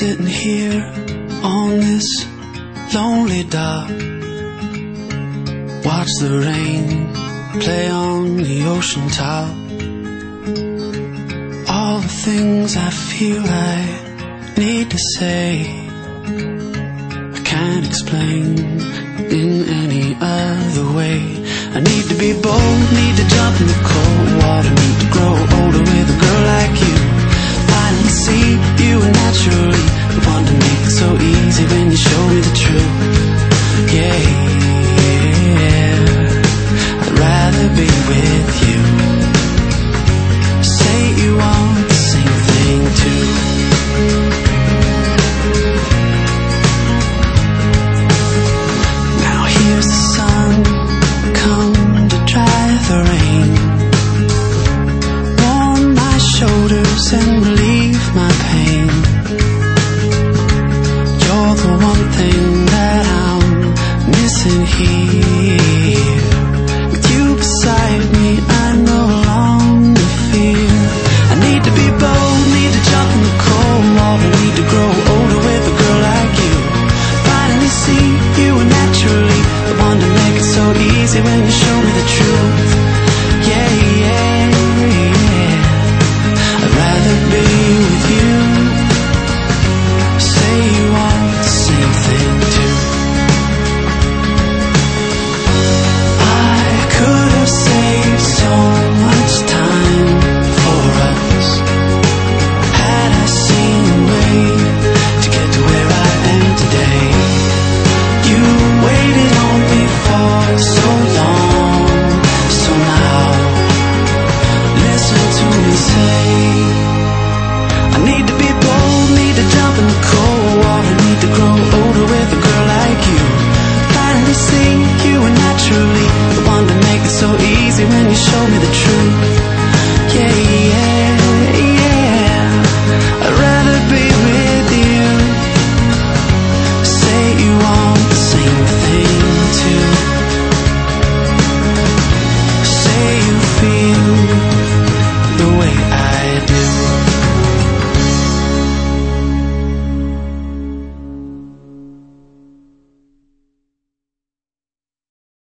sitting here on this lonely dock. Watch the rain play on the ocean top. All the things I feel I need to say, I can't explain in any other way. I need to be bold, need to jump in the cold water, need to grow older with a girl like you. Finally see you naturally